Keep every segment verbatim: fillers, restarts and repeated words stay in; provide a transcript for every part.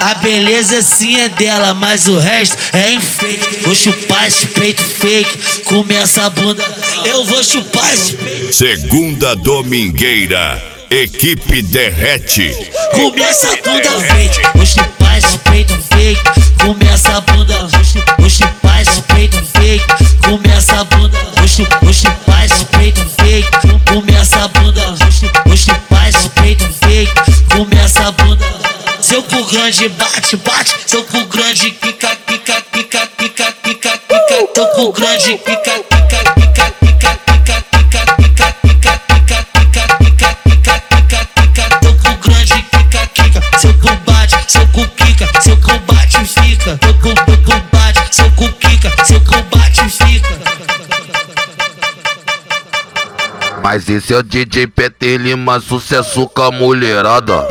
A beleza sim é dela, mas o resto é enfeite. Vou chupar esse peito fake, começa a bunda, eu vou chupar esse peito. Segunda domingueira, equipe derrete. Começa a bunda fake, vou chupar esse peito fake, começa a bunda, vou chupar esse peito fake, começa a bunda, vou chupar esse peito fake, começa a bunda, vou chupar esse peito fake, começa a bunda. Seu cu grande bate, bate, seu cu grande pica, pica, pica, pica, pica, pica, teu cu grande pica, pica, pica, pica, pica, pica, pica, pica, pica, pica, pica, pica, pica, pica, teu cu grande pica, pica, seu cu bate, seu cu quica, seu cu bate e fica, teu cu, teu cu bate, seu cu quica, seu cu bate e fica. Mas esse é o D J P T Lima, sucesso com a mulherada.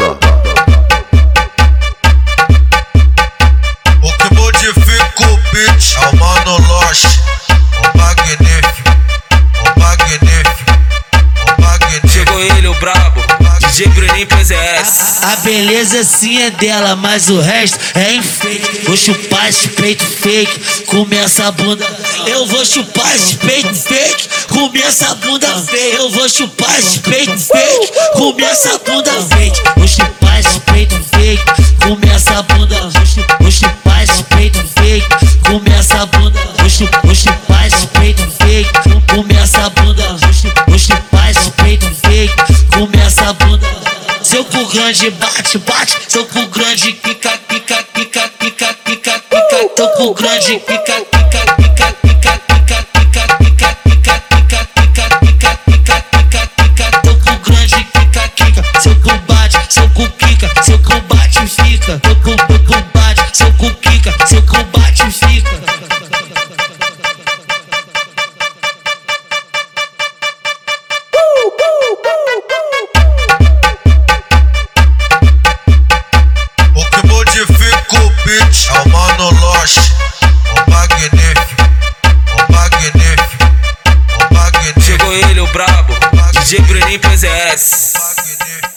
O que modifica o beat é o Mano Loche, o magnífico, o magnífico, o magnífico. Chegou ele, o brabo, D J Bruninho P Z S. A beleza sim é dela, mas o resto é enfeite. Vou chupar esse peito fake, começa a bunda, eu vou chupar esse peito fake, começa a bunda fake. Eu vou chupar esse peito fake, começa a bunda fake. Vou chupar esse peito fake, começa a bunda, vou chupar esse peito fake, começa a bunda, vou chupar esse peito fake, começa a bunda, vou chupar esse peito fake, começa a bunda. Seu cu grande bate, bate, seu cu grande pica, pica, pica, pica, pica, pica, teu cu grande pica, pica, pica, pica, pica, pica, pica, pica, pica, pica, pica, pica, pica, pica, teu cu grande pica, pica, seu cu bate, seu cu quica, seu cu bate e fica, teu cu, teu cu bate, seu cu quica, seu cu bate e fica. O que modifica o beat é o Mano Loche, o magnífico, o magnífico, o magnífico. Chegou ele, o brabo, D J Bruninho P Z S. Magnífico.